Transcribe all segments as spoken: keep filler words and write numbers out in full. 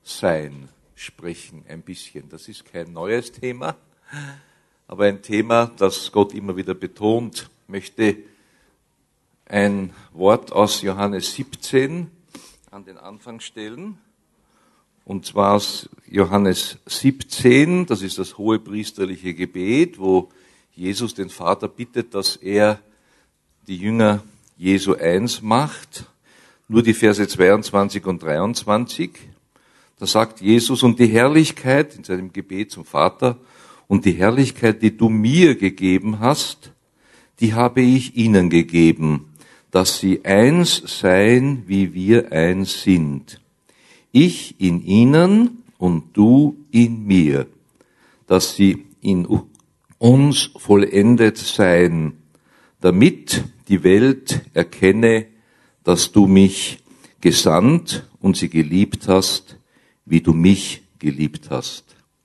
Einssein sprechen ein bisschen. Das ist kein neues Thema, aber ein Thema, das Gott immer wieder betont. Ich möchte ein Wort aus Johannes siebzehn an den Anfang stellen. Und zwar aus Johannes siebzehn, das ist das hohepriesterliche Gebet, wo Jesus den Vater bittet, dass er die Jünger Jesu eins macht. Nur die Verse zweiundzwanzig und dreiundzwanzig. Da sagt Jesus, und die Herrlichkeit in seinem Gebet zum Vater, und die Herrlichkeit, die du mir gegeben hast, die habe ich ihnen gegeben, dass sie eins seien, wie wir eins sind. Ich in ihnen und du in mir, dass sie in uns vollendet seien, damit die Welt erkenne, dass du mich gesandt und sie geliebt hast, wie du mich geliebt hast.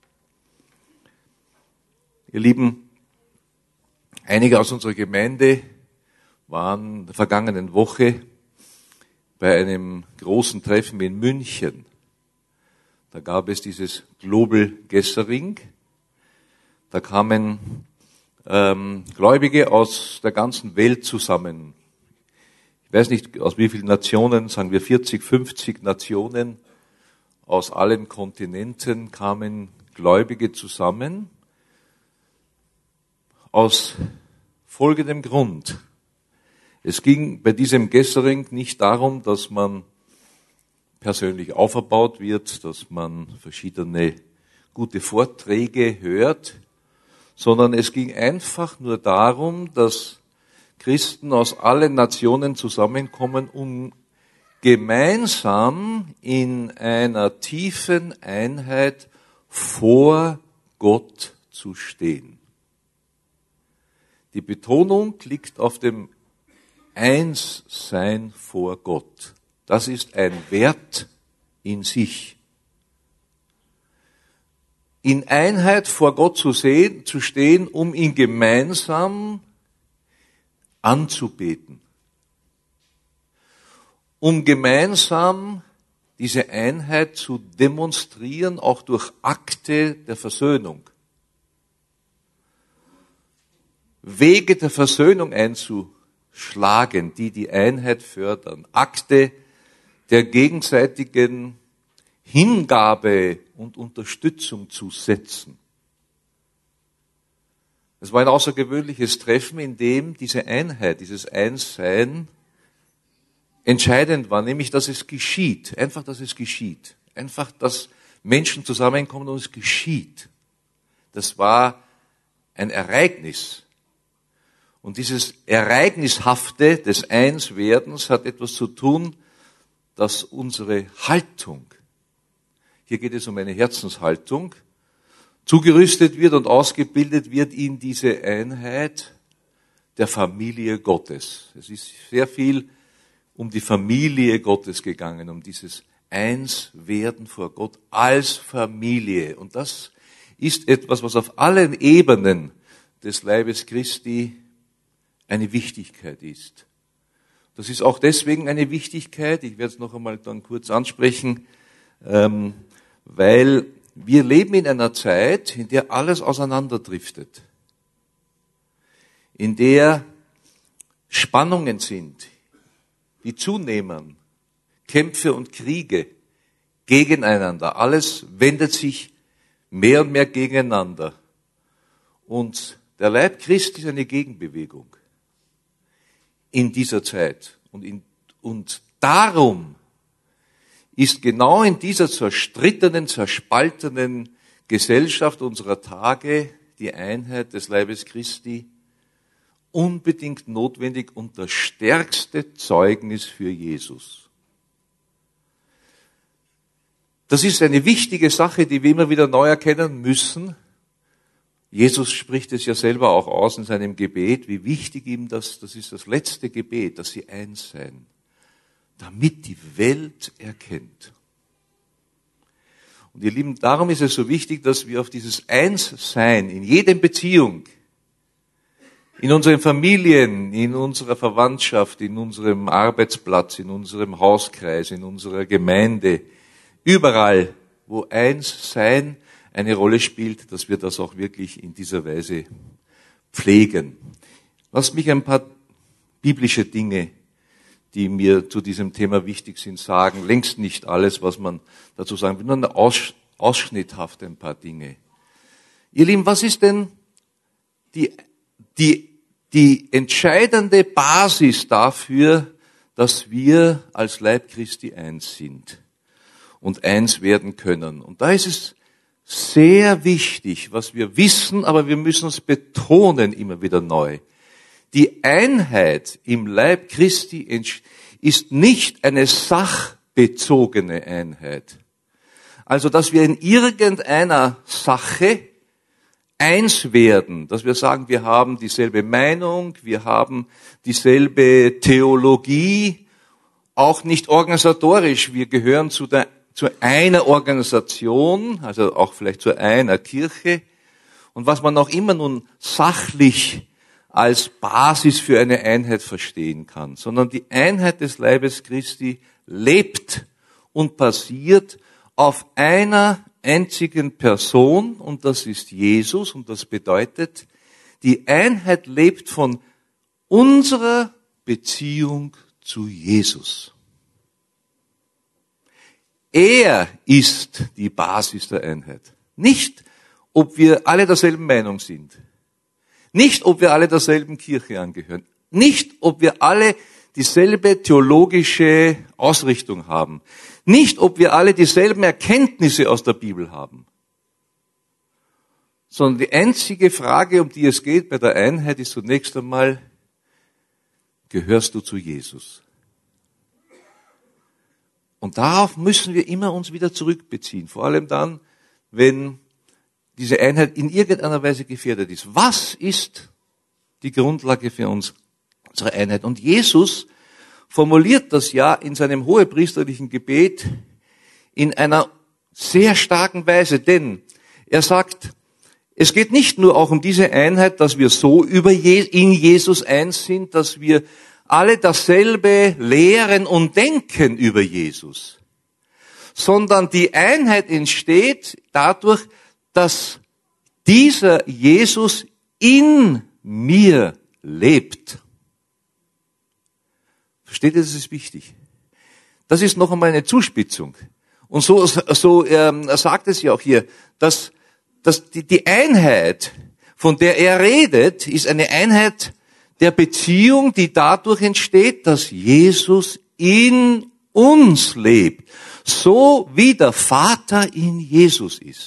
Ihr Lieben, einige aus unserer Gemeinde waren in der vergangenen Woche bei einem großen Treffen in München. Da gab es dieses Global Gathering. Da kamen ähm, Gläubige aus der ganzen Welt zusammen. Ich weiß nicht, aus wie vielen Nationen, sagen wir vierzig, fünfzig Nationen, aus allen Kontinenten kamen Gläubige zusammen. Aus folgendem Grund. Es ging bei diesem Gathering nicht darum, dass man persönlich auferbaut wird, dass man verschiedene gute Vorträge hört, sondern es ging einfach nur darum, dass Christen aus allen Nationen zusammenkommen, um gemeinsam in einer tiefen Einheit vor Gott zu stehen. Die Betonung liegt auf dem Einssein vor Gott. Das ist ein Wert in sich. In Einheit vor Gott zu sehen, zu stehen, um ihn gemeinsam anzubeten. Um gemeinsam diese Einheit zu demonstrieren, auch durch Akte der Versöhnung. Wege der Versöhnung einzuschlagen, die die Einheit fördern. Akte der gegenseitigen Hingabe und Unterstützung zu setzen. Es war ein außergewöhnliches Treffen, in dem diese Einheit, dieses Einssein entscheidend war, nämlich, dass es geschieht. Einfach, dass es geschieht. Einfach, dass Menschen zusammenkommen und es geschieht. Das war ein Ereignis. Und dieses Ereignishafte des Einswerdens hat etwas zu tun, dass unsere Haltung, hier geht es um eine Herzenshaltung, zugerüstet wird und ausgebildet wird in diese Einheit der Familie Gottes. Es ist sehr viel um die Familie Gottes gegangen, um dieses Einswerden vor Gott als Familie. Und das ist etwas, was auf allen Ebenen des Leibes Christi eine Wichtigkeit ist. Das ist auch deswegen eine Wichtigkeit, ich werde es noch einmal dann kurz ansprechen, ähm, weil wir leben in einer Zeit, in der alles auseinanderdriftet, in der Spannungen sind, die zunehmen, Kämpfe und Kriege gegeneinander. Alles wendet sich mehr und mehr gegeneinander. Und der Leib Christi ist eine Gegenbewegung in dieser Zeit. Und, in, und darum ist genau in dieser zerstrittenen, zerspaltenen Gesellschaft unserer Tage die Einheit des Leibes Christi unbedingt notwendig und das stärkste Zeugnis für Jesus. Das ist eine wichtige Sache, die wir immer wieder neu erkennen müssen. Jesus spricht es ja selber auch aus in seinem Gebet, wie wichtig ihm das, das ist das letzte Gebet, dass sie eins seien, damit die Welt erkennt. Und ihr Lieben, darum ist es so wichtig, dass wir auf dieses Einssein in jeder Beziehung, in unseren Familien, in unserer Verwandtschaft, in unserem Arbeitsplatz, in unserem Hauskreis, in unserer Gemeinde, überall wo Einssein eine Rolle spielt, dass wir das auch wirklich in dieser Weise pflegen. Lass mich ein paar biblische Dinge, die mir zu diesem Thema wichtig sind, sagen. Längst nicht alles, was man dazu sagen will, nur eine Aus, ausschnitthaft ein paar Dinge. Ihr Lieben, was ist denn die, die, die entscheidende Basis dafür, dass wir als Leib Christi eins sind und eins werden können? Und da ist es sehr wichtig, was wir wissen, aber wir müssen es betonen immer wieder neu. Die Einheit im Leib Christi ist nicht eine sachbezogene Einheit. Also, dass wir in irgendeiner Sache eins werden, dass wir sagen, wir haben dieselbe Meinung, wir haben dieselbe Theologie, auch nicht organisatorisch. Wir gehören zu, der, zu einer Organisation, also auch vielleicht zu einer Kirche. Und was man auch immer nun sachlich als Basis für eine Einheit verstehen kann, sondern die Einheit des Leibes Christi lebt und basiert auf einer einzigen Person, und das ist Jesus, und das bedeutet, die Einheit lebt von unserer Beziehung zu Jesus. Er ist die Basis der Einheit. Nicht, ob wir alle derselben Meinung sind. Nicht, ob wir alle derselben Kirche angehören. Nicht, ob wir alle dieselbe theologische Ausrichtung haben. Nicht, ob wir alle dieselben Erkenntnisse aus der Bibel haben. Sondern die einzige Frage, um die es geht bei der Einheit, ist zunächst einmal, gehörst du zu Jesus? Und darauf müssen wir immer uns wieder zurückbeziehen. Vor allem dann, wenn diese Einheit in irgendeiner Weise gefährdet ist. Was ist die Grundlage für uns, unsere Einheit? Und Jesus formuliert das ja in seinem hohepriesterlichen Gebet in einer sehr starken Weise, denn er sagt, es geht nicht nur auch um diese Einheit, dass wir so über Je- in Jesus eins sind, dass wir alle dasselbe lehren und denken über Jesus, sondern die Einheit entsteht dadurch, dass dieser Jesus in mir lebt. Versteht ihr, das ist wichtig. Das ist noch einmal eine Zuspitzung. Und so, so ähm, sagt es ja auch hier, dass, dass die, die Einheit, von der er redet, ist eine Einheit der Beziehung, die dadurch entsteht, dass Jesus in uns lebt, so wie der Vater in Jesus ist.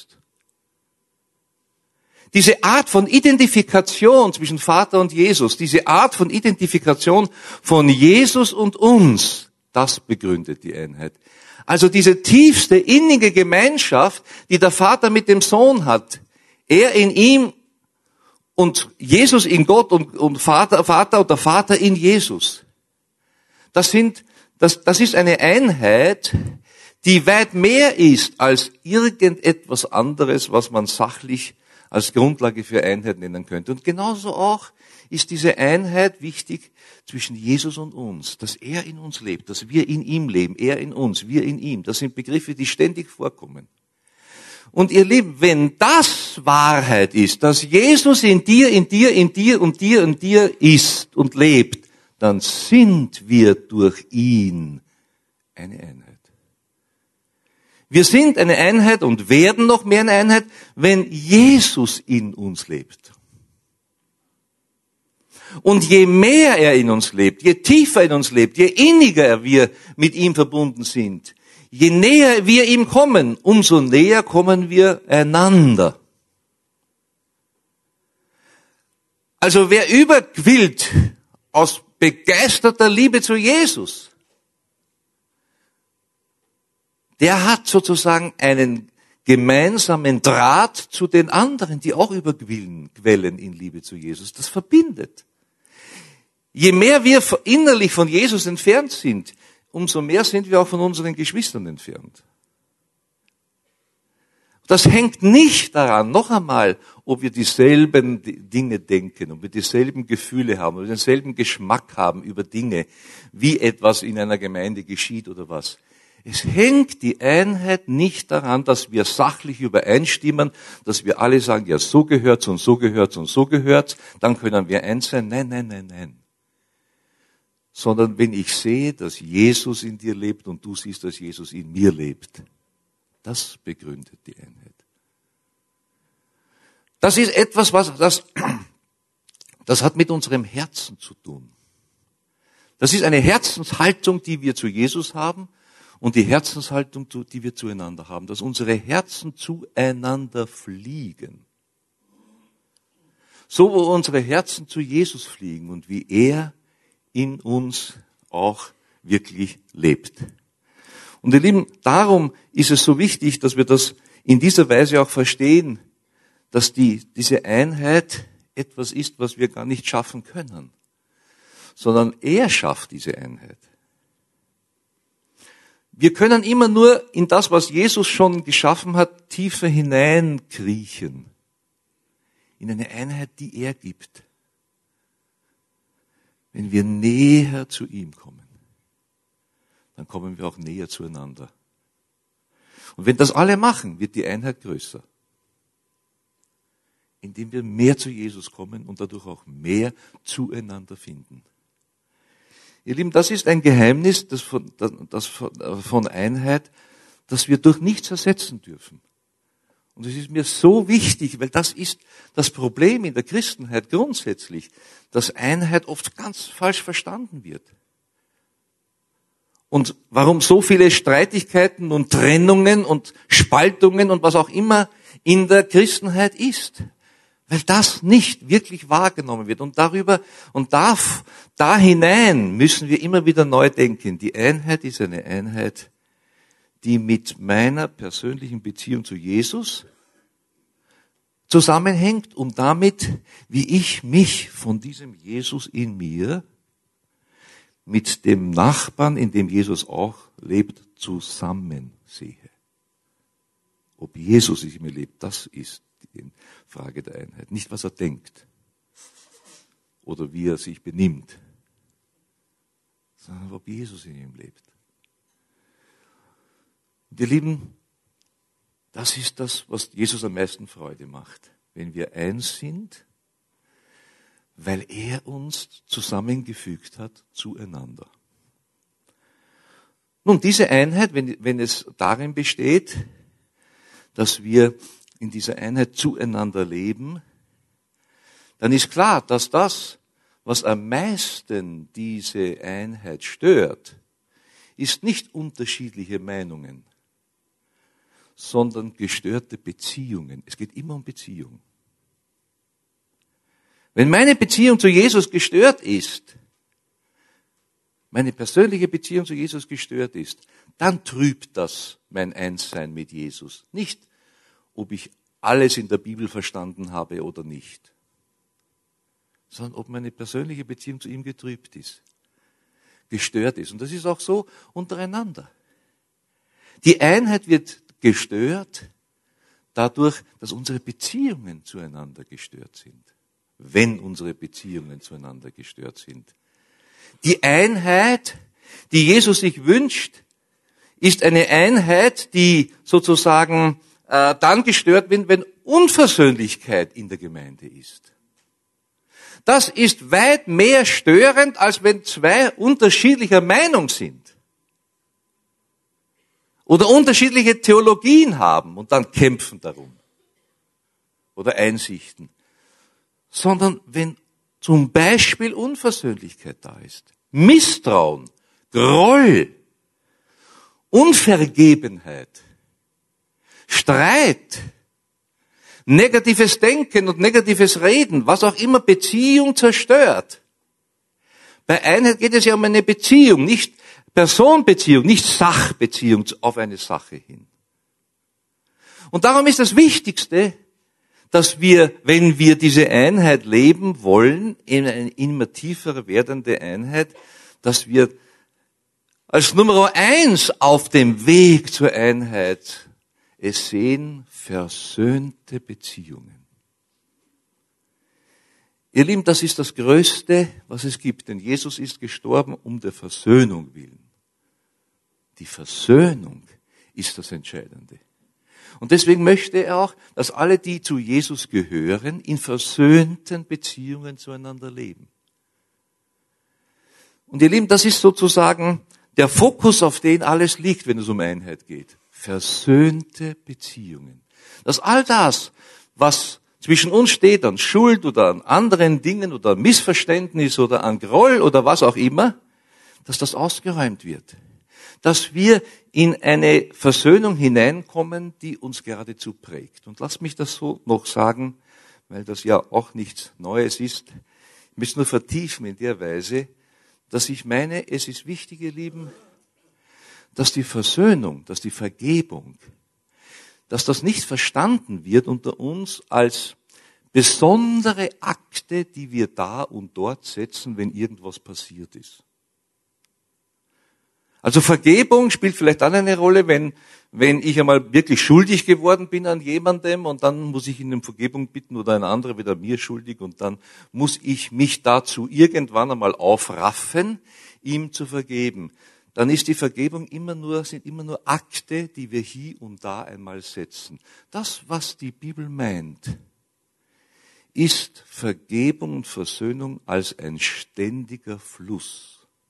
Diese Art von Identifikation zwischen Vater und Jesus, diese Art von Identifikation von Jesus und uns, das begründet die Einheit. Also diese tiefste, innige Gemeinschaft, die der Vater mit dem Sohn hat, er in ihm und Jesus in Gott und, und Vater, Vater und der Vater in Jesus. Das sind, das, das ist eine Einheit, die weit mehr ist als irgendetwas anderes, was man sachlich als Grundlage für Einheit nennen könnte. Und genauso auch ist diese Einheit wichtig zwischen Jesus und uns, dass er in uns lebt, dass wir in ihm leben, er in uns, wir in ihm. Das sind Begriffe, die ständig vorkommen. Und ihr Lieben, wenn das Wahrheit ist, dass Jesus in dir, in dir, in dir und dir und dir ist und lebt, dann sind wir durch ihn eine Einheit. Wir sind eine Einheit und werden noch mehr eine Einheit, wenn Jesus in uns lebt. Und je mehr er in uns lebt, je tiefer in uns lebt, je inniger wir mit ihm verbunden sind, je näher wir ihm kommen, umso näher kommen wir einander. Also wer überquillt aus begeisterter Liebe zu Jesus, der hat sozusagen einen gemeinsamen Draht zu den anderen, die auch überquellen in Liebe zu Jesus. Das verbindet. Je mehr wir innerlich von Jesus entfernt sind, umso mehr sind wir auch von unseren Geschwistern entfernt. Das hängt nicht daran, noch einmal, ob wir dieselben Dinge denken, ob wir dieselben Gefühle haben, ob wir denselben Geschmack haben über Dinge, wie etwas in einer Gemeinde geschieht oder was. Es hängt die Einheit nicht daran, dass wir sachlich übereinstimmen, dass wir alle sagen, ja, so gehört's und so gehört's und so gehört's, dann können wir eins sein. Nein, nein, nein, nein. Sondern wenn ich sehe, dass Jesus in dir lebt und du siehst, dass Jesus in mir lebt, das begründet die Einheit. Das ist etwas, was, das, das hat mit unserem Herzen zu tun. Das ist eine Herzenshaltung, die wir zu Jesus haben und die Herzenshaltung, die wir zueinander haben, dass unsere Herzen zueinander fliegen. So, wo unsere Herzen zu Jesus fliegen und wie er in uns auch wirklich lebt. Und ihr Lieben, darum ist es so wichtig, dass wir das in dieser Weise auch verstehen, dass die, diese Einheit etwas ist, was wir gar nicht schaffen können, sondern er schafft diese Einheit. Wir können immer nur in das, was Jesus schon geschaffen hat, tiefer hineinkriechen. In eine Einheit, die er gibt. Wenn wir näher zu ihm kommen, dann kommen wir auch näher zueinander. Und wenn das alle machen, wird die Einheit größer. Indem wir mehr zu Jesus kommen und dadurch auch mehr zueinander finden. Ihr Lieben, das ist ein Geheimnis das von, das von Einheit, das wir durch nichts ersetzen dürfen. Und es ist mir so wichtig, weil das ist das Problem in der Christenheit grundsätzlich, dass Einheit oft ganz falsch verstanden wird. Und warum so viele Streitigkeiten und Trennungen und Spaltungen und was auch immer in der Christenheit ist. Weil das nicht wirklich wahrgenommen wird. Und darüber, und da, da hinein müssen wir immer wieder neu denken. Die Einheit ist eine Einheit, die mit meiner persönlichen Beziehung zu Jesus zusammenhängt und damit, wie ich mich von diesem Jesus in mir mit dem Nachbarn, in dem Jesus auch lebt, zusammensehe. Ob Jesus in mir lebt, das ist die Frage der Einheit. Nicht, was er denkt oder wie er sich benimmt, sondern ob Jesus in ihm lebt. Und ihr Lieben, das ist das, was Jesus am meisten Freude macht, wenn wir eins sind, weil er uns zusammengefügt hat zueinander. Nun, diese Einheit, wenn, wenn es darin besteht, dass wir in dieser Einheit zueinander leben, dann ist klar, dass das, was am meisten diese Einheit stört, ist nicht unterschiedliche Meinungen, sondern gestörte Beziehungen. Es geht immer um Beziehung. Wenn meine Beziehung zu Jesus gestört ist, meine persönliche Beziehung zu Jesus gestört ist, dann trübt das mein Einssein mit Jesus. Nicht, ob ich alles in der Bibel verstanden habe oder nicht, sondern ob meine persönliche Beziehung zu ihm getrübt ist, gestört ist. Und das ist auch so untereinander. Die Einheit wird gestört dadurch, dass unsere Beziehungen zueinander gestört sind. Wenn unsere Beziehungen zueinander gestört sind. Die Einheit, die Jesus sich wünscht, ist eine Einheit, die sozusagen äh, dann gestört wird, wenn Unversöhnlichkeit in der Gemeinde ist. Das ist weit mehr störend, als wenn zwei unterschiedlicher Meinung sind. Oder unterschiedliche Theologien haben und dann kämpfen darum. Oder Einsichten. Sondern wenn zum Beispiel Unversöhnlichkeit da ist, Misstrauen, Groll, Unvergebenheit, Streit, negatives Denken und negatives Reden, was auch immer Beziehung zerstört. Bei Einheit geht es ja um eine Beziehung, nicht Personenbeziehung, nicht Sachbeziehung auf eine Sache hin. Und darum ist das Wichtigste, dass wir, wenn wir diese Einheit leben wollen, in eine immer tiefer werdende Einheit, dass wir als Nummer eins auf dem Weg zur Einheit es sehen, versöhnte Beziehungen. Ihr Lieben, das ist das Größte, was es gibt, denn Jesus ist gestorben um der Versöhnung willen. Die Versöhnung ist das Entscheidende. Und deswegen möchte er auch, dass alle, die zu Jesus gehören, in versöhnten Beziehungen zueinander leben. Und ihr Lieben, das ist sozusagen der Fokus, auf den alles liegt, wenn es um Einheit geht. Versöhnte Beziehungen. Dass all das, was zwischen uns steht, an Schuld oder an anderen Dingen oder an Missverständnis oder an Groll oder was auch immer, dass das ausgeräumt wird. Dass wir in eine Versöhnung hineinkommen, die uns geradezu prägt. Und lasst mich das so noch sagen, weil das ja auch nichts Neues ist. Ich möchte nur vertiefen in der Weise, dass ich meine, es ist wichtig, ihr Lieben, dass die Versöhnung, dass die Vergebung, dass das nicht verstanden wird unter uns als besondere Akte, die wir da und dort setzen, wenn irgendwas passiert ist. Also Vergebung spielt vielleicht dann eine Rolle, wenn, wenn ich einmal wirklich schuldig geworden bin an jemandem und dann muss ich ihn um Vergebung bitten oder ein anderer wieder mir schuldig und dann muss ich mich dazu irgendwann einmal aufraffen, ihm zu vergeben. Dann ist die Vergebung immer nur, sind immer nur Akte, die wir hier und da einmal setzen. Das, was die Bibel meint, ist Vergebung und Versöhnung als ein ständiger Fluss,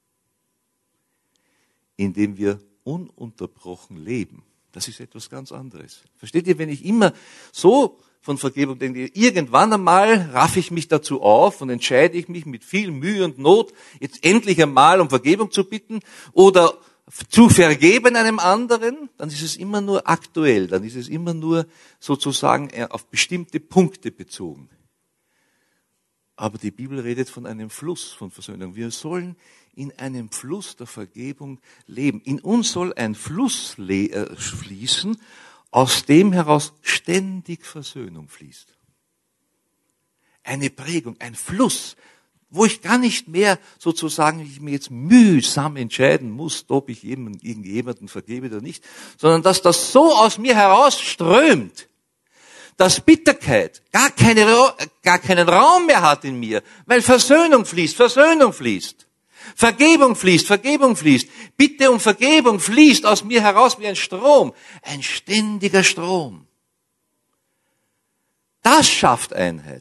in dem wir ununterbrochen leben. Das ist etwas ganz anderes. Versteht ihr, wenn ich immer so von Vergebung denke, irgendwann einmal raffe ich mich dazu auf und entscheide ich mich mit viel Mühe und Not, jetzt endlich einmal um Vergebung zu bitten oder zu vergeben einem anderen, dann ist es immer nur aktuell, dann ist es immer nur sozusagen auf bestimmte Punkte bezogen. Aber die Bibel redet von einem Fluss von Versöhnung. Wir sollen in einem Fluss der Vergebung leben. In uns soll ein Fluss fließen, aus dem heraus ständig Versöhnung fließt. Eine Prägung, ein Fluss, wo ich gar nicht mehr sozusagen, ich mir jetzt mühsam entscheiden muss, ob ich jemanden, jemanden vergebe oder nicht, sondern dass das so aus mir heraus strömt, dass Bitterkeit gar, keine, gar keinen Raum mehr hat in mir, weil Versöhnung fließt, Versöhnung fließt. Vergebung fließt, Vergebung fließt. Bitte um Vergebung fließt aus mir heraus wie ein Strom, ein ständiger Strom. Das schafft Einheit.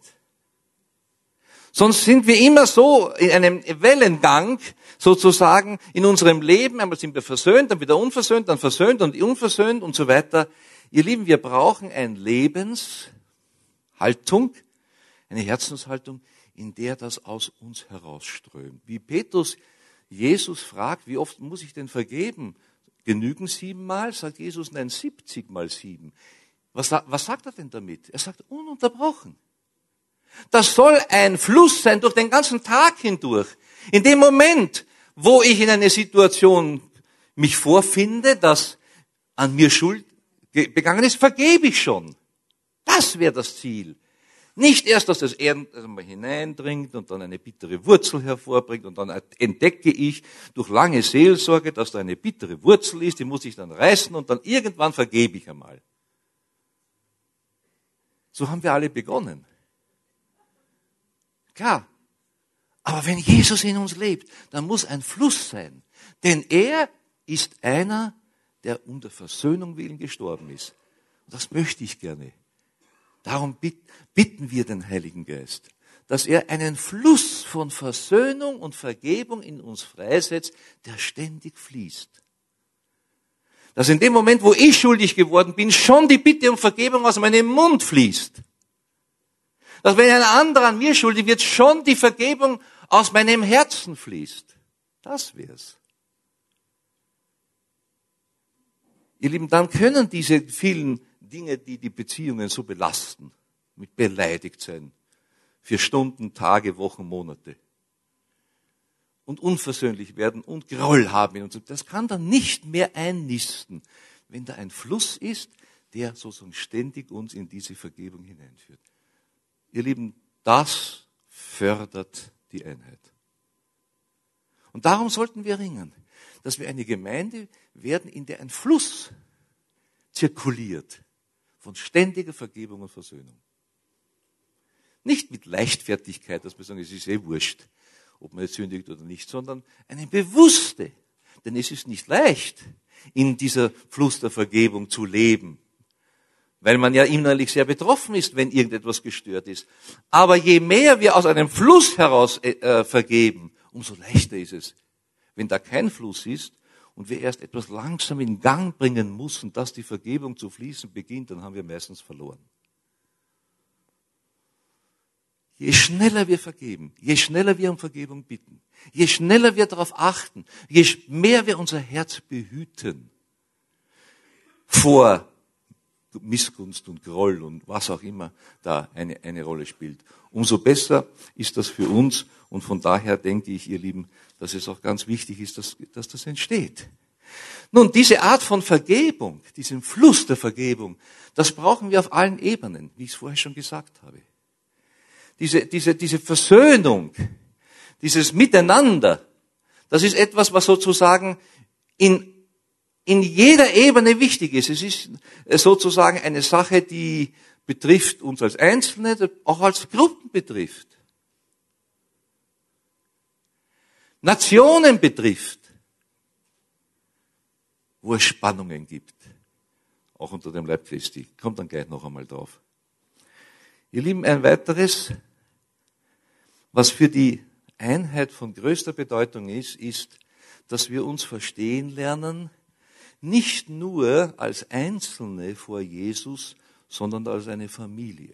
Sonst sind wir immer so in einem Wellengang, sozusagen, in unserem Leben. Einmal sind wir versöhnt, dann wieder unversöhnt, dann versöhnt und unversöhnt und so weiter. Ihr Lieben, wir brauchen eine Lebenshaltung, eine Herzenshaltung, in der das aus uns herausströmt. Wie Petrus Jesus fragt, wie oft muss ich denn vergeben? Genügen siebenmal? Sagt Jesus, nein, siebzig mal sieben. Was, was sagt er denn damit? Er sagt, ununterbrochen. Das soll ein Fluss sein durch den ganzen Tag hindurch. In dem Moment, wo ich in eine Situation mich vorfinde, dass an mir Schuld begangen ist, vergebe ich schon. Das wäre das Ziel. Nicht erst, dass das Erden mal hineindringt und dann eine bittere Wurzel hervorbringt und dann entdecke ich durch lange Seelsorge, dass da eine bittere Wurzel ist, die muss ich dann reißen und dann irgendwann vergebe ich einmal. So haben wir alle begonnen. Klar. Aber wenn Jesus in uns lebt, dann muss ein Fluss sein. Denn er ist einer, der um der Versöhnung willen gestorben ist. Und das möchte ich gerne. Darum bitten wir den Heiligen Geist, dass er einen Fluss von Versöhnung und Vergebung in uns freisetzt, der ständig fließt. Dass in dem Moment, wo ich schuldig geworden bin, schon die Bitte um Vergebung aus meinem Mund fließt. Dass wenn ein anderer an mir schuldig wird, schon die Vergebung aus meinem Herzen fließt. Das wär's. Ihr Lieben, dann können diese vielen Dinge, die die Beziehungen so belasten, mit beleidigt sein, für Stunden, Tage, Wochen, Monate und unversöhnlich werden und Groll haben und so. Das kann dann nicht mehr einnisten, wenn da ein Fluss ist, der sozusagen ständig uns in diese Vergebung hineinführt. Ihr Lieben, das fördert die Einheit. Und darum sollten wir ringen, dass wir eine Gemeinde werden, in der ein Fluss zirkuliert von ständiger Vergebung und Versöhnung. Nicht mit Leichtfertigkeit, dass wir sagen, es ist eh wurscht, ob man jetzt sündigt oder nicht, sondern eine bewusste. Denn es ist nicht leicht, in dieser Fluss der Vergebung zu leben. Weil man ja innerlich sehr betroffen ist, wenn irgendetwas gestört ist. Aber je mehr wir aus einem Fluss heraus äh, vergeben, umso leichter ist es. Wenn da kein Fluss ist und wir erst etwas langsam in Gang bringen müssen, dass die Vergebung zu fließen beginnt, dann haben wir meistens verloren. Je schneller wir vergeben, je schneller wir um Vergebung bitten, je schneller wir darauf achten, je mehr wir unser Herz behüten vor Missgunst und Groll und was auch immer da eine, eine Rolle spielt, umso besser ist das für uns. Und von daher denke ich, ihr Lieben, dass es auch ganz wichtig ist, dass, dass das entsteht. Nun, diese Art von Vergebung, diesen Fluss der Vergebung, das brauchen wir auf allen Ebenen, wie ich es vorher schon gesagt habe. Diese, diese, diese Versöhnung, dieses Miteinander, das ist etwas, was sozusagen in, in jeder Ebene wichtig ist. Es ist sozusagen eine Sache, die betrifft uns als Einzelne, auch als Gruppen betrifft. Nationen betrifft, wo es Spannungen gibt, auch unter dem Leib Christi. Kommt dann gleich noch einmal drauf. Ihr Lieben, ein weiteres, was für die Einheit von größter Bedeutung ist, ist, dass wir uns verstehen lernen, nicht nur als Einzelne vor Jesus, sondern als eine Familie.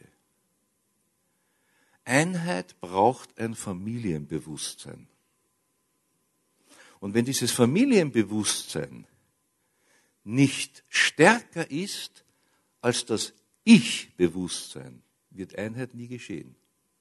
Einheit braucht ein Familienbewusstsein. Und wenn dieses Familienbewusstsein nicht stärker ist als das Ich-Bewusstsein, wird Einheit nie geschehen.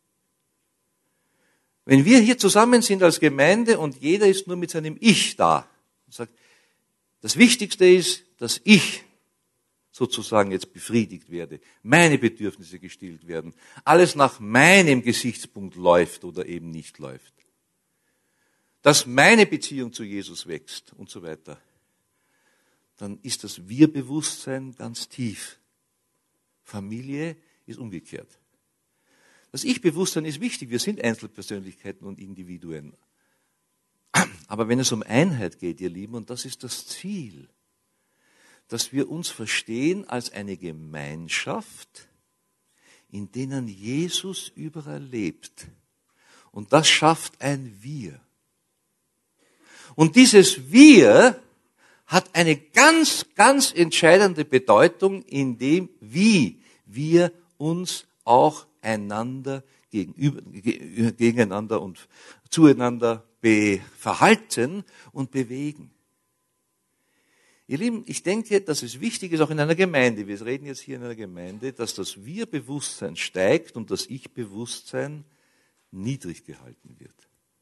Wenn wir hier zusammen sind als Gemeinde und jeder ist nur mit seinem Ich da und sagt, das Wichtigste ist, dass ich sozusagen jetzt befriedigt werde, meine Bedürfnisse gestillt werden, alles nach meinem Gesichtspunkt läuft oder eben nicht läuft, dass meine Beziehung zu Jesus wächst und so weiter, dann ist das Wir-Bewusstsein ganz tief. Familie ist umgekehrt. Das Ich-Bewusstsein ist wichtig. Wir sind Einzelpersönlichkeiten und Individuen. Aber wenn es um Einheit geht, ihr Lieben, und das ist das Ziel, dass wir uns verstehen als eine Gemeinschaft, in denen Jesus überall lebt. Und das schafft ein Wir. Und dieses Wir hat eine ganz, ganz entscheidende Bedeutung in dem, wie wir uns auch einander gegenüber, gegeneinander und zueinander be- verhalten und bewegen. Ihr Lieben, ich denke, dass es wichtig ist, auch in einer Gemeinde, wir reden jetzt hier in einer Gemeinde, dass das Wir-Bewusstsein steigt und das Ich-Bewusstsein niedrig gehalten wird.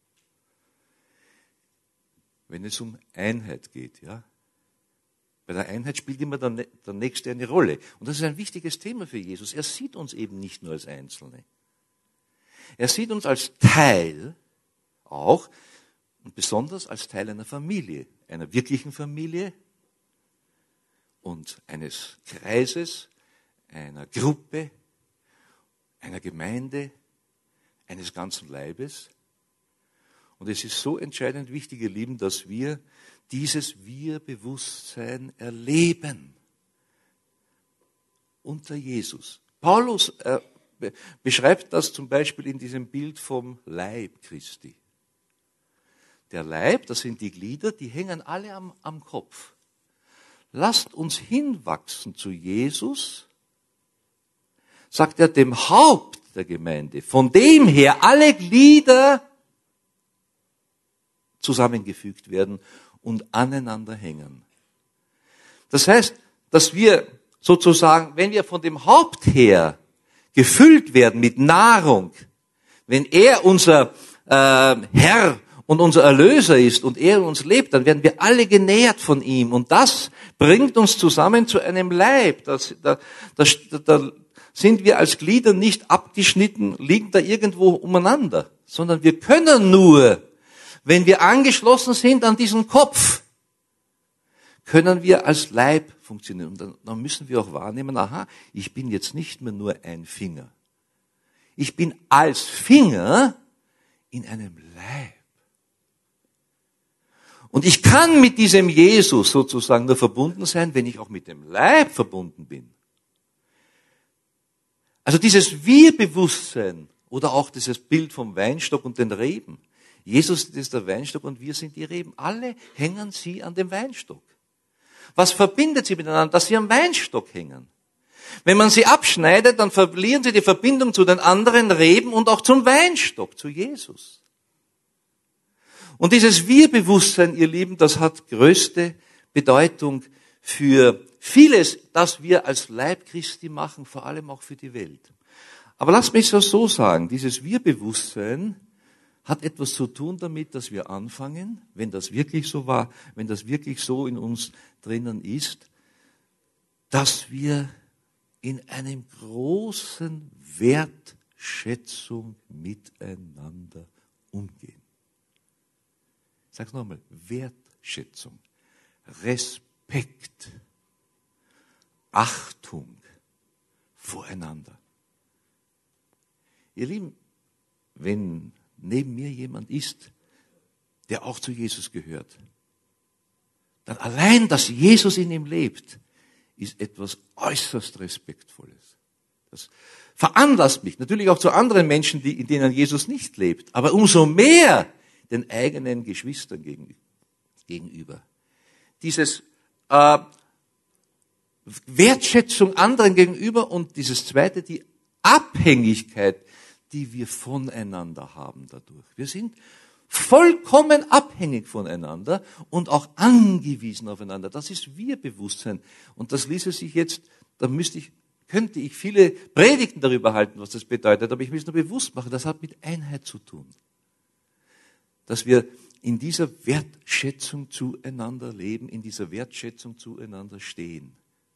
Wenn es um Einheit geht, ja. Bei der Einheit spielt immer der, der Nächste eine Rolle. Und das ist ein wichtiges Thema für Jesus. Er sieht uns eben nicht nur als Einzelne. Er sieht uns als Teil auch und besonders als Teil einer Familie, einer wirklichen Familie und eines Kreises, einer Gruppe, einer Gemeinde, eines ganzen Leibes. Und es ist so entscheidend wichtig, ihr Lieben, dass wir dieses Wir-Bewusstsein erleben unter Jesus. Paulus äh, be- beschreibt das zum Beispiel in diesem Bild vom Leib Christi. Der Leib, das sind die Glieder, die hängen alle am, am Kopf. Lasst uns hinwachsen zu Jesus, sagt er dem Haupt der Gemeinde, von dem her alle Glieder zusammengefügt werden und aneinander hängen. Das heißt, dass wir sozusagen, wenn wir von dem Haupt her gefüllt werden mit Nahrung, wenn er unser äh, Herr und unser Erlöser ist und er in uns lebt, dann werden wir alle genährt von ihm. Und das bringt uns zusammen zu einem Leib. Das, da, da, da sind wir als Glieder nicht abgeschnitten, liegen da irgendwo umeinander, sondern wir können nur, wenn wir angeschlossen sind an diesen Kopf, können wir als Leib funktionieren. Und dann, dann müssen wir auch wahrnehmen, aha, ich bin jetzt nicht mehr nur ein Finger. Ich bin als Finger in einem Leib. Und ich kann mit diesem Jesus sozusagen nur verbunden sein, wenn ich auch mit dem Leib verbunden bin. Also dieses Wir-Bewusstsein oder auch dieses Bild vom Weinstock und den Reben. Jesus ist der Weinstock und wir sind die Reben. Alle hängen sie an dem Weinstock. Was verbindet sie miteinander? Dass sie am Weinstock hängen. Wenn man sie abschneidet, dann verlieren sie die Verbindung zu den anderen Reben und auch zum Weinstock, zu Jesus. Und dieses Wir-Bewusstsein, ihr Lieben, das hat größte Bedeutung für vieles, das wir als Leib Christi machen, vor allem auch für die Welt. Aber lasst mich das so sagen, dieses Wir-Bewusstsein hat etwas zu tun damit, dass wir anfangen, wenn das wirklich so war, wenn das wirklich so in uns drinnen ist, dass wir in einem großen Wertschätzung miteinander umgehen. Ich sage es nochmal, Wertschätzung, Respekt, Achtung voreinander. Ihr Lieben, wenn neben mir jemand ist, der auch zu Jesus gehört, dann allein, dass Jesus in ihm lebt, ist etwas äußerst Respektvolles. Das veranlasst mich natürlich auch zu anderen Menschen, die, in denen Jesus nicht lebt, aber umso mehr den eigenen Geschwistern gegenüber. Dieses äh, Wertschätzung anderen gegenüber und dieses zweite, die Abhängigkeit, die wir voneinander haben dadurch. Wir sind vollkommen abhängig voneinander und auch angewiesen aufeinander. Das ist Wir-Bewusstsein. Und das ließe sich jetzt, da müsste ich, könnte ich viele Predigten darüber halten, was das bedeutet, aber ich will es nur bewusst machen, das hat mit Einheit zu tun. Dass wir in dieser Wertschätzung zueinander leben, in dieser Wertschätzung zueinander stehen.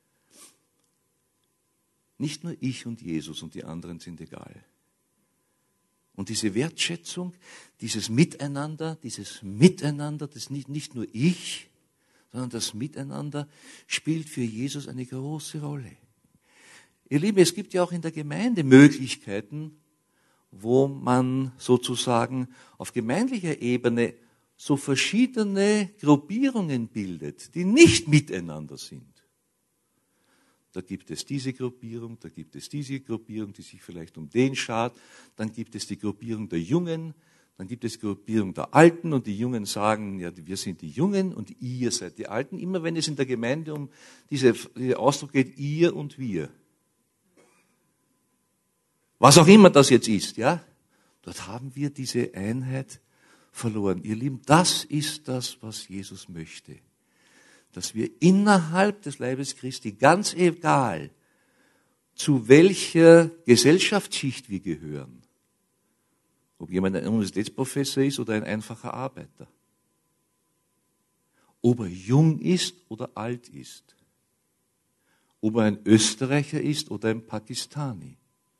Nicht nur ich und Jesus und die anderen sind egal. Und diese Wertschätzung, dieses Miteinander, dieses Miteinander, das nicht, nicht nur ich, sondern das Miteinander spielt für Jesus eine große Rolle. Ihr Lieben, es gibt ja auch in der Gemeinde Möglichkeiten, wo man sozusagen auf gemeindlicher Ebene so verschiedene Gruppierungen bildet, die nicht miteinander sind. Da gibt es diese Gruppierung, da gibt es diese Gruppierung, die sich vielleicht um den schart. Dann gibt es die Gruppierung der Jungen, dann gibt es die Gruppierung der Alten und die Jungen sagen, ja, wir sind die Jungen und ihr seid die Alten. Immer wenn es in der Gemeinde um diese, diese Ausdruck geht, ihr und wir. Was auch immer das jetzt ist, ja, dort haben wir diese Einheit verloren. Ihr Lieben, das ist das, was Jesus möchte. Dass wir innerhalb des Leibes Christi, ganz egal, zu welcher Gesellschaftsschicht wir gehören, ob jemand ein Universitätsprofessor ist oder ein einfacher Arbeiter, ob er jung ist oder alt ist, ob er ein Österreicher ist oder ein Pakistani.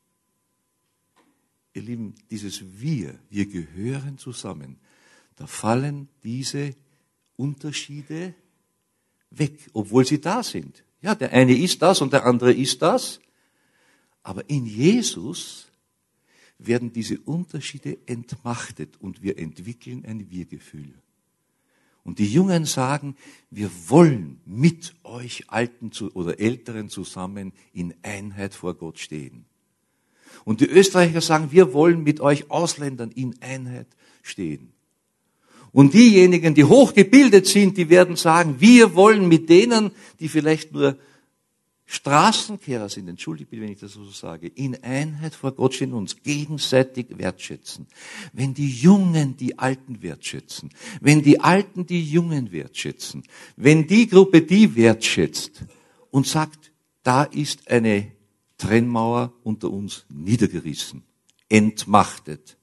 Ihr Lieben, dieses Wir, wir gehören zusammen, da fallen diese Unterschiede weg, obwohl sie da sind. Ja, der eine ist das und der andere ist das. Aber in Jesus werden diese Unterschiede entmachtet und wir entwickeln ein Wir-Gefühl. Und die Jungen sagen, wir wollen mit euch Alten oder Älteren zusammen in Einheit vor Gott stehen. Und die Österreicher sagen, wir wollen mit euch Ausländern in Einheit stehen. Und diejenigen, die hochgebildet sind, die werden sagen, wir wollen mit denen, die vielleicht nur Straßenkehrer sind, entschuldigt bitte, wenn ich das so sage, in Einheit vor Gott stehen und uns gegenseitig wertschätzen. Wenn die Jungen die Alten wertschätzen, wenn die Alten die Jungen wertschätzen, wenn die Gruppe die wertschätzt und sagt, da ist eine Trennmauer unter uns niedergerissen, entmachtet.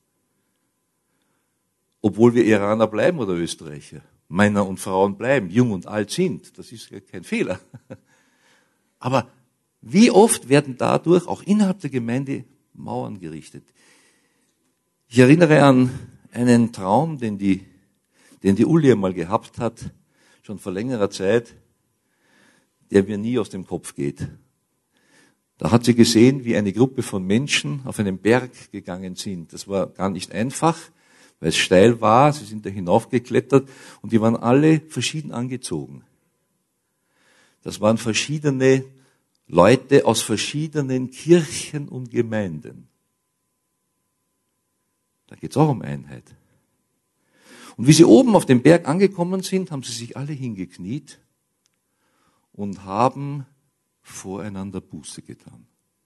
Obwohl wir Iraner bleiben oder Österreicher. Männer und Frauen bleiben, jung und alt sind. Das ist ja kein Fehler. Aber wie oft werden dadurch auch innerhalb der Gemeinde Mauern gerichtet? Ich erinnere an einen Traum, den die, den die Uli einmal gehabt hat, schon vor längerer Zeit, der mir nie aus dem Kopf geht. Da hat sie gesehen, wie eine Gruppe von Menschen auf einen Berg gegangen sind. Das war gar nicht einfach. weil es steil war, sie sind da hinaufgeklettert und die waren alle verschieden angezogen. Das waren verschiedene Leute aus verschiedenen Kirchen und Gemeinden. Da geht es auch um Einheit. Und wie sie oben auf dem Berg angekommen sind, haben sie sich alle hingekniet und haben voreinander Buße getan.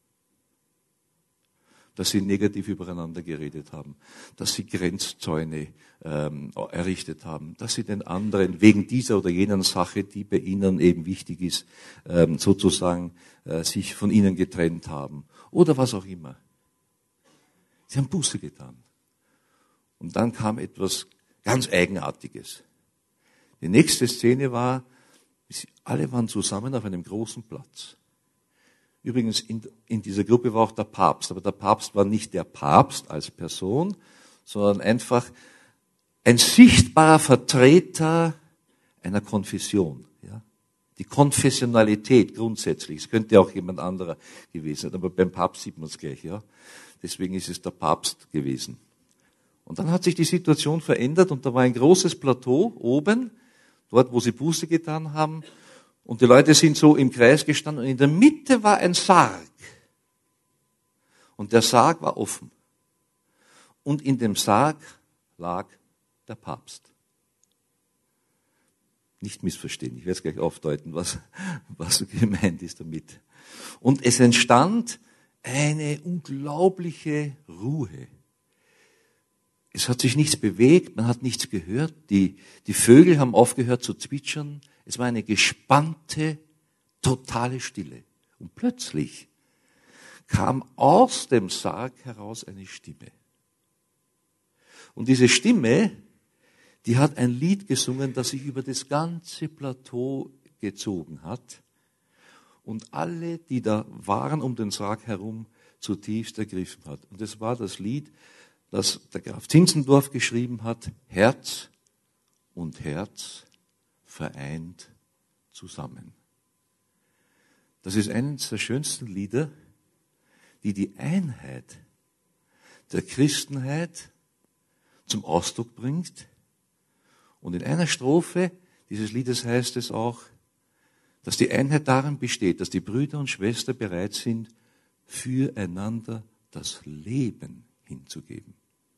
Dass sie negativ übereinander geredet haben, dass sie Grenzzäune ähm, errichtet haben, dass sie den anderen wegen dieser oder jener Sache, die bei ihnen eben wichtig ist, ähm, sozusagen äh, sich von ihnen getrennt haben oder was auch immer. Sie haben Buße getan. Und dann kam etwas ganz Eigenartiges. Die nächste Szene war, alle waren zusammen auf einem großen Platz. Übrigens, in, in dieser Gruppe war auch der Papst, aber der Papst war nicht der Papst als Person, sondern einfach ein sichtbarer Vertreter einer Konfession. Ja? Die Konfessionalität grundsätzlich, es könnte auch jemand anderer gewesen sein, aber beim Papst sieht man es gleich. Ja? Deswegen ist es der Papst gewesen. Und dann hat sich die Situation verändert und da war ein großes Plateau oben, dort wo sie Buße getan haben, und die Leute sind so im Kreis gestanden und in der Mitte war ein Sarg. Und der Sarg war offen. Und in dem Sarg lag der Papst. Nicht missverstehen, ich werde es gleich aufdeuten, was, was gemeint ist damit. Und es entstand eine unglaubliche Ruhe. Es hat sich nichts bewegt, man hat nichts gehört, die, die Vögel haben aufgehört zu zwitschern. Es war eine gespannte, totale Stille. Und plötzlich kam aus dem Sarg heraus eine Stimme. Und diese Stimme, die hat ein Lied gesungen, das sich über das ganze Plateau gezogen hat und alle, die da waren um den Sarg herum, zutiefst ergriffen hat. Und das war das Lied, das der Graf Zinzendorf geschrieben hat, Herz und Herz vereint zusammen. Das ist eines der schönsten Lieder, die die Einheit der Christenheit zum Ausdruck bringt. Und in einer Strophe dieses Liedes heißt es auch, dass die Einheit darin besteht, dass die Brüder und Schwestern bereit sind, füreinander das Leben hinzugeben.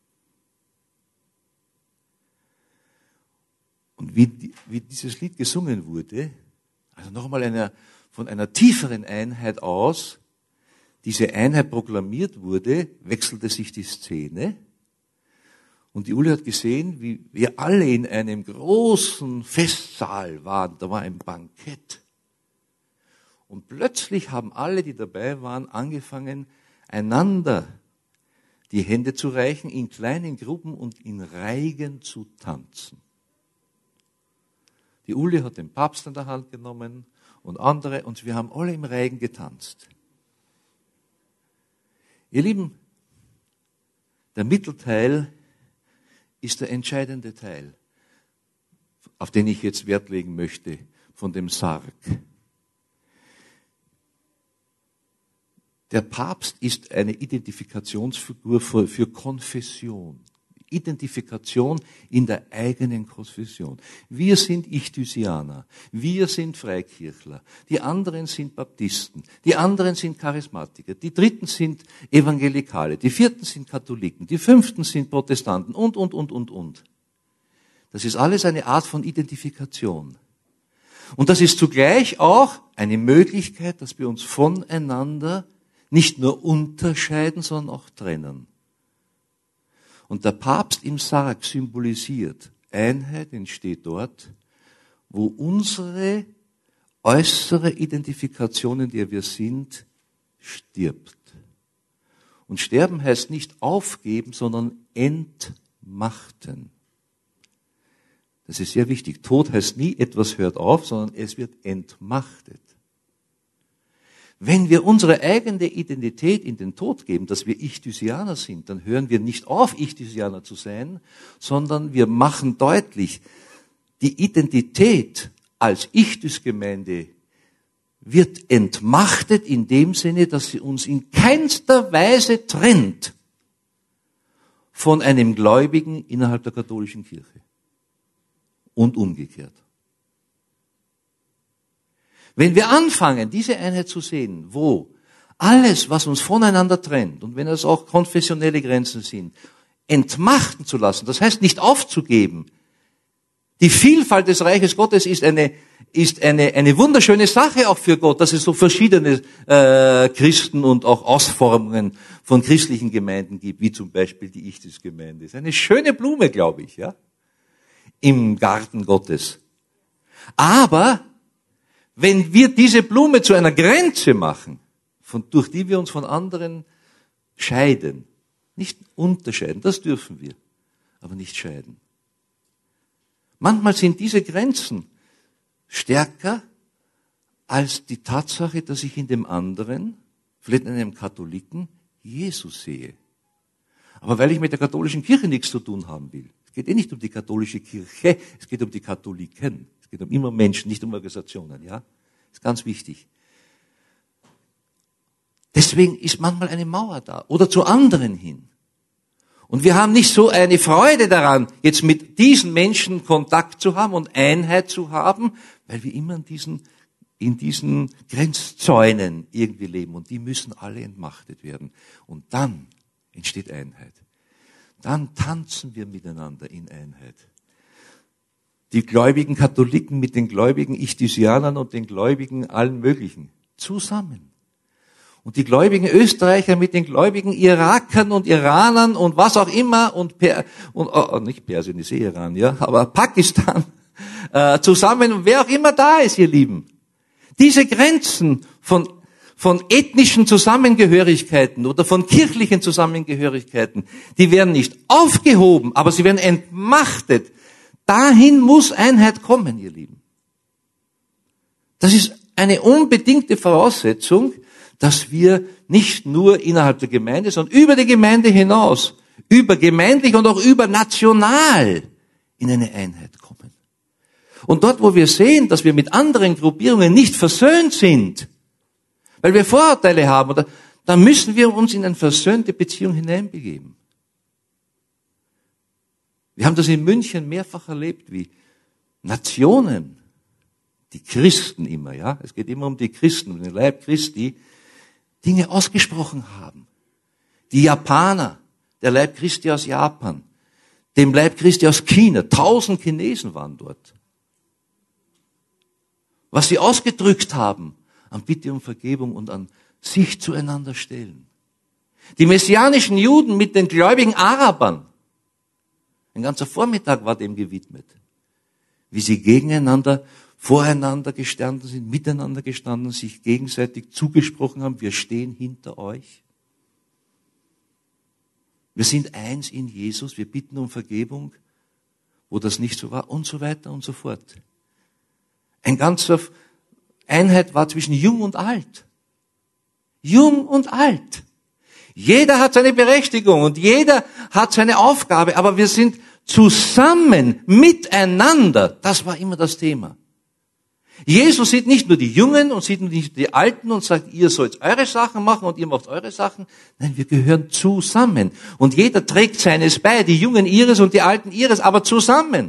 Und wie, wie dieses Lied gesungen wurde, also nochmal einer, von einer tieferen Einheit aus, diese Einheit proklamiert wurde, wechselte sich die Szene. Und die Uli hat gesehen, wie wir alle in einem großen Festsaal waren. Da war ein Bankett. Und plötzlich haben alle, die dabei waren, angefangen, einander die Hände zu reichen, in kleinen Gruppen und in Reigen zu tanzen. Die Uli hat den Papst in der Hand genommen und andere und wir haben alle im Reigen getanzt. Ihr Lieben, der Mittelteil ist der entscheidende Teil, auf den ich jetzt Wert legen möchte, von dem Sarg. Der Papst ist eine Identifikationsfigur für, für Konfession. Identifikation in der eigenen Konfession. Wir sind Ichthysianer, wir sind Freikirchler, die anderen sind Baptisten, die anderen sind Charismatiker, die dritten sind Evangelikale, die vierten sind Katholiken, die fünften sind Protestanten und, und, und, und, und. Das ist alles eine Art von Identifikation. Und das ist zugleich auch eine Möglichkeit, dass wir uns voneinander nicht nur unterscheiden, sondern auch trennen. Und der Papst im Sarg symbolisiert, Einheit entsteht dort, wo unsere äußere Identifikation, in der wir sind, stirbt. Und sterben heißt nicht aufgeben, sondern entmachten. Das ist sehr wichtig. Tod heißt nie, etwas hört auf, sondern es wird entmachtet. Wenn wir unsere eigene Identität in den Tod geben, dass wir Ichthysianer sind, dann hören wir nicht auf, Ichthysianer zu sein, sondern wir machen deutlich, die Identität als Ichtys-Gemeinde wird entmachtet in dem Sinne, dass sie uns in keinster Weise trennt von einem Gläubigen innerhalb der katholischen Kirche. Und umgekehrt. Wenn wir anfangen, diese Einheit zu sehen, wo alles, was uns voneinander trennt, und wenn es auch konfessionelle Grenzen sind, entmachten zu lassen, das heißt nicht aufzugeben. Die Vielfalt des Reiches Gottes ist eine, ist eine, eine wunderschöne Sache auch für Gott, dass es so verschiedene äh, Christen und auch Ausformungen von christlichen Gemeinden gibt, wie zum Beispiel die Ichthys-Gemeinde. Das ist eine schöne Blume, glaube ich, ja, im Garten Gottes. Aber wenn wir diese Blume zu einer Grenze machen, von, durch die wir uns von anderen scheiden, nicht unterscheiden, das dürfen wir, aber nicht scheiden. Manchmal sind diese Grenzen stärker als die Tatsache, dass ich in dem anderen, vielleicht in einem Katholiken, Jesus sehe. Aber weil ich mit der katholischen Kirche nichts zu tun haben will. Es geht eh nicht um die katholische Kirche, es geht um die Katholiken. Es geht um immer Menschen, nicht um Organisationen, ja? Das ist ganz wichtig. Deswegen ist manchmal eine Mauer da. Oder zu anderen hin. Und wir haben nicht so eine Freude daran, jetzt mit diesen Menschen Kontakt zu haben und Einheit zu haben, weil wir immer in diesen, in diesen Grenzzäunen irgendwie leben. Und die müssen alle entmachtet werden. Und dann entsteht Einheit. Dann tanzen wir miteinander in Einheit. Die gläubigen Katholiken mit den gläubigen Ichthysianern und den gläubigen allen möglichen. Zusammen. Und die gläubigen Österreicher mit den gläubigen Irakern und Iranern und was auch immer und, per, und oh, nicht Persien, ist eh Iran, ja, aber Pakistan äh, zusammen und wer auch immer da ist, ihr Lieben. Diese Grenzen von, von ethnischen Zusammengehörigkeiten oder von kirchlichen Zusammengehörigkeiten, die werden nicht aufgehoben, aber sie werden entmachtet. Dahin muss Einheit kommen, ihr Lieben. Das ist eine unbedingte Voraussetzung, dass wir nicht nur innerhalb der Gemeinde, sondern über die Gemeinde hinaus, übergemeindlich und auch übernational in eine Einheit kommen. Und dort, wo wir sehen, dass wir mit anderen Gruppierungen nicht versöhnt sind, weil wir Vorurteile haben, oder, dann müssen wir uns in eine versöhnte Beziehung hineinbegeben. Wir haben das in München mehrfach erlebt, wie Nationen, die Christen immer, ja, es geht immer um die Christen, um den Leib Christi, Dinge ausgesprochen haben. Die Japaner, der Leib Christi aus Japan, dem Leib Christi aus China, tausend Chinesen waren dort. Was sie ausgedrückt haben an Bitte um Vergebung und an sich zueinander stellen. Die messianischen Juden mit den gläubigen Arabern. Ein ganzer Vormittag war dem gewidmet. Wie sie gegeneinander voreinander gestanden sind, miteinander gestanden, sich gegenseitig zugesprochen haben, wir stehen hinter euch. Wir sind eins in Jesus, wir bitten um Vergebung, wo das nicht so war, und so weiter und so fort. Ein ganzer Einheit war zwischen Jung und Alt. Jung und Alt. Jeder hat seine Berechtigung und jeder hat seine Aufgabe, aber wir sind zusammen, miteinander. Das war immer das Thema. Jesus sieht nicht nur die Jungen und sieht nicht die Alten und sagt, ihr sollt eure Sachen machen und ihr macht eure Sachen. Nein, wir gehören zusammen. Und jeder trägt seines bei, die Jungen ihres und die Alten ihres, aber zusammen.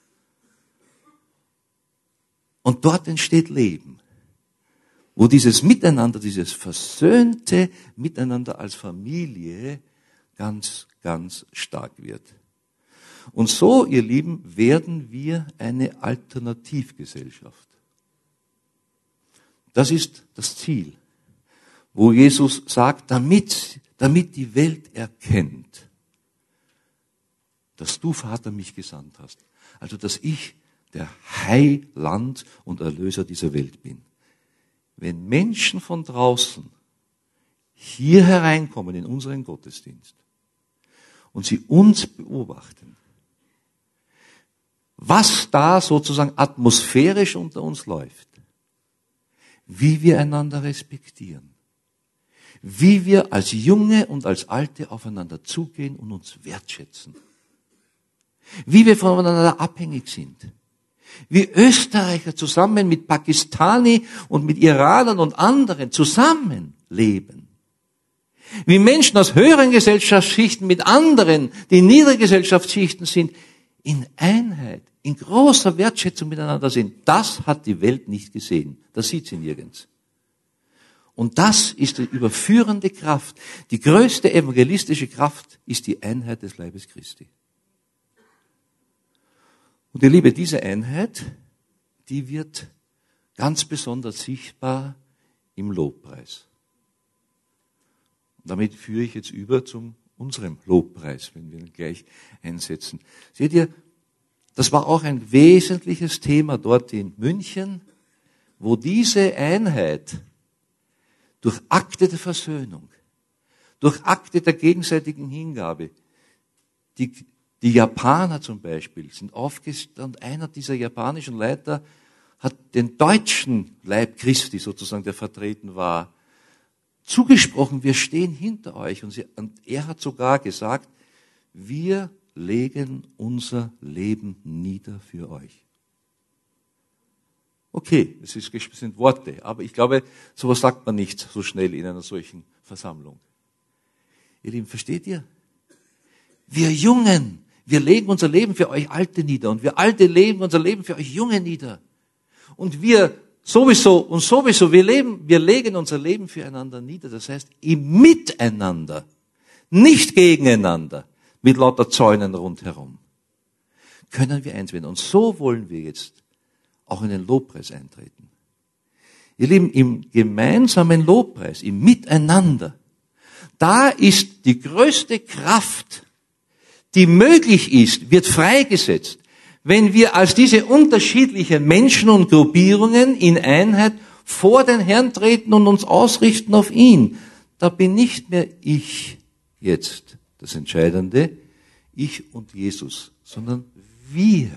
Und dort entsteht Leben. Wo dieses Miteinander, dieses versöhnte Miteinander als Familie ganz, ganz stark wird. Und so, ihr Lieben, werden wir eine Alternativgesellschaft. Das ist das Ziel, wo Jesus sagt, damit, damit die Welt erkennt, dass du, Vater, mich gesandt hast. Also, dass ich der Heiland und Erlöser dieser Welt bin. Wenn Menschen von draußen hier hereinkommen in unseren Gottesdienst und sie uns beobachten, was da sozusagen atmosphärisch unter uns läuft, wie wir einander respektieren, wie wir als Junge und als Alte aufeinander zugehen und uns wertschätzen, wie wir voneinander abhängig sind, wie Österreicher zusammen mit Pakistani und mit Iranern und anderen zusammenleben, Wie Menschen aus höheren Gesellschaftsschichten mit anderen, die in niederen Gesellschaftsschichten sind, in Einheit, in großer Wertschätzung miteinander sind. Das hat die Welt nicht gesehen. Das sieht sie nirgends. Und das ist die überführende Kraft. Die größte evangelistische Kraft ist die Einheit des Leibes Christi. Und ihr Liebe, diese Einheit, die wird ganz besonders sichtbar im Lobpreis. Und damit führe ich jetzt über zum unserem Lobpreis, wenn wir ihn gleich einsetzen. Seht ihr, das war auch ein wesentliches Thema dort in München, wo diese Einheit durch Akte der Versöhnung, durch Akte der gegenseitigen Hingabe, die, die Japaner zum Beispiel sind aufgestanden, einer dieser japanischen Leiter hat den deutschen Leib Christi sozusagen, der vertreten war, zugesprochen, wir stehen hinter euch. Und, sie, und er hat sogar gesagt, wir legen unser Leben nieder für euch. Okay, es sind Worte, aber ich glaube, sowas sagt man nicht so schnell in einer solchen Versammlung. Ihr Lieben, versteht ihr? Wir Jungen, wir legen unser Leben für euch Alte nieder und wir Alte legen unser Leben für euch Junge nieder. Und wir sowieso und sowieso, wir leben, wir legen unser Leben füreinander nieder. Das heißt, im Miteinander, nicht gegeneinander, mit lauter Zäunen rundherum, können wir eins werden. Und so wollen wir jetzt auch in den Lobpreis eintreten. Ihr Lieben, im gemeinsamen Lobpreis, im Miteinander, da ist die größte Kraft, die möglich ist, wird freigesetzt, wenn wir als diese unterschiedlichen Menschen und Gruppierungen in Einheit vor den Herrn treten und uns ausrichten auf ihn. Da bin nicht mehr ich jetzt das Entscheidende, ich und Jesus, sondern wir.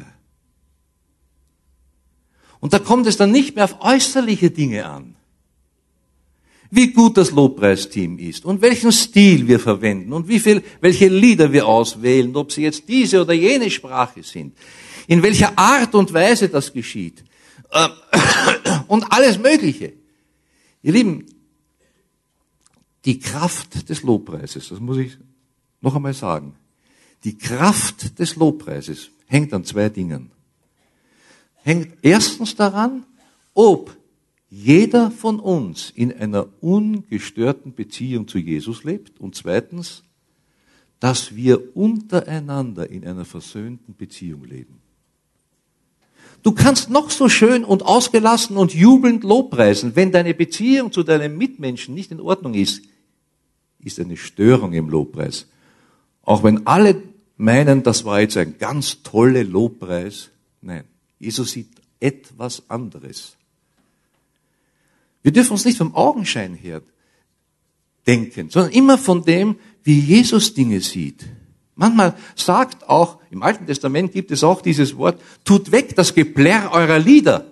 Und da kommt es dann nicht mehr auf äußerliche Dinge an. Wie gut das Lobpreisteam ist und welchen Stil wir verwenden und wie viel, welche Lieder wir auswählen, ob sie jetzt diese oder jene Sprache sind, in welcher Art und Weise das geschieht und alles Mögliche. Ihr Lieben, die Kraft des Lobpreises, das muss ich noch einmal sagen, die Kraft des Lobpreises hängt an zwei Dingen. Hängt erstens daran, ob jeder von uns in einer ungestörten Beziehung zu Jesus lebt und zweitens, dass wir untereinander in einer versöhnten Beziehung leben. Du kannst noch so schön und ausgelassen und jubelnd Lobpreisen, wenn deine Beziehung zu deinem Mitmenschen nicht in Ordnung ist, ist eine Störung im Lobpreis. Auch wenn alle meinen, das war jetzt ein ganz toller Lobpreis, nein. Jesus sieht etwas anderes. Wir dürfen uns nicht vom Augenschein her denken, sondern immer von dem, wie Jesus Dinge sieht. Manchmal sagt auch, im Alten Testament gibt es auch dieses Wort, tut weg das Geplärr eurer Lieder.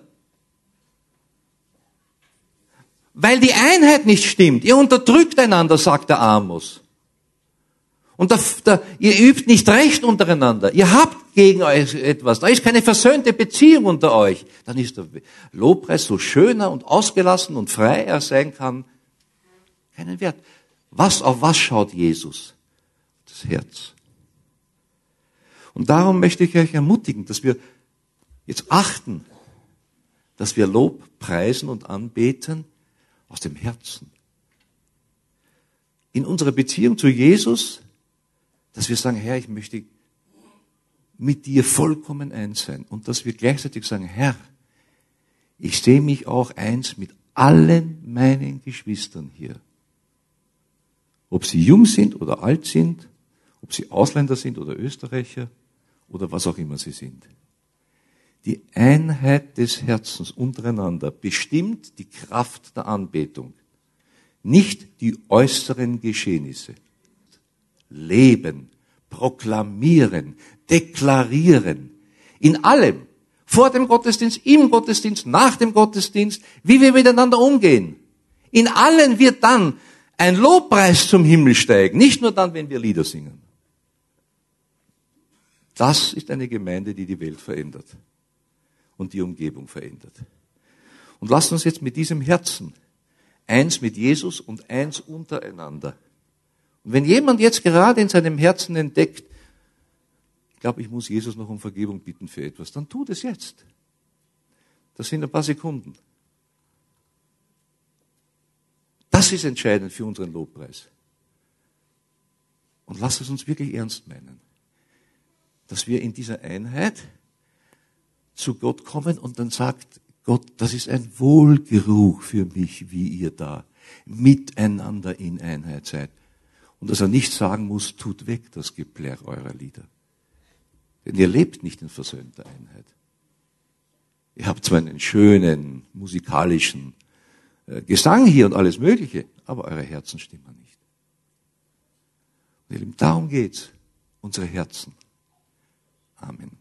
Weil die Einheit nicht stimmt. Ihr unterdrückt einander, sagt der Amos. Und da, da, ihr übt nicht Recht untereinander. Ihr habt gegen euch etwas. Da ist keine versöhnte Beziehung unter euch. Dann ist der Lobpreis so schöner und ausgelassen und frei er sein kann, keinen Wert. Was, auf was schaut Jesus? Das Herz. Und darum möchte ich euch ermutigen, dass wir jetzt achten, dass wir Lob preisen und anbeten aus dem Herzen. In unserer Beziehung zu Jesus, dass wir sagen, Herr, ich möchte mit dir vollkommen eins sein. Und dass wir gleichzeitig sagen, Herr, ich sehe mich auch eins mit allen meinen Geschwistern hier. Ob sie jung sind oder alt sind, ob sie Ausländer sind oder Österreicher oder was auch immer sie sind. Die Einheit des Herzens untereinander bestimmt die Kraft der Anbetung, nicht die äußeren Geschehnisse. Leben, proklamieren, deklarieren. In allem. Vor dem Gottesdienst, im Gottesdienst, nach dem Gottesdienst, wie wir miteinander umgehen. In allen wird dann ein Lobpreis zum Himmel steigen. Nicht nur dann, wenn wir Lieder singen. Das ist eine Gemeinde, die die Welt verändert. Und die Umgebung verändert. Und lasst uns jetzt mit diesem Herzen eins mit Jesus und eins untereinander Und wenn jemand jetzt gerade in seinem Herzen entdeckt, ich glaube, ich muss Jesus noch um Vergebung bitten für etwas, dann tu das jetzt. Das sind ein paar Sekunden. Das ist entscheidend für unseren Lobpreis. Und lass es uns wirklich ernst meinen, dass wir in dieser Einheit zu Gott kommen und dann sagt Gott, das ist ein Wohlgeruch für mich, wie ihr da miteinander in Einheit seid. Und dass er nicht sagen muss, tut weg das Geplärr eurer Lieder. Denn ihr lebt nicht in versöhnter Einheit. Ihr habt zwar einen schönen musikalischen äh, Gesang hier und alles Mögliche, aber eure Herzen stimmen nicht. Und ihr Lieben, darum geht's, unsere Herzen. Amen.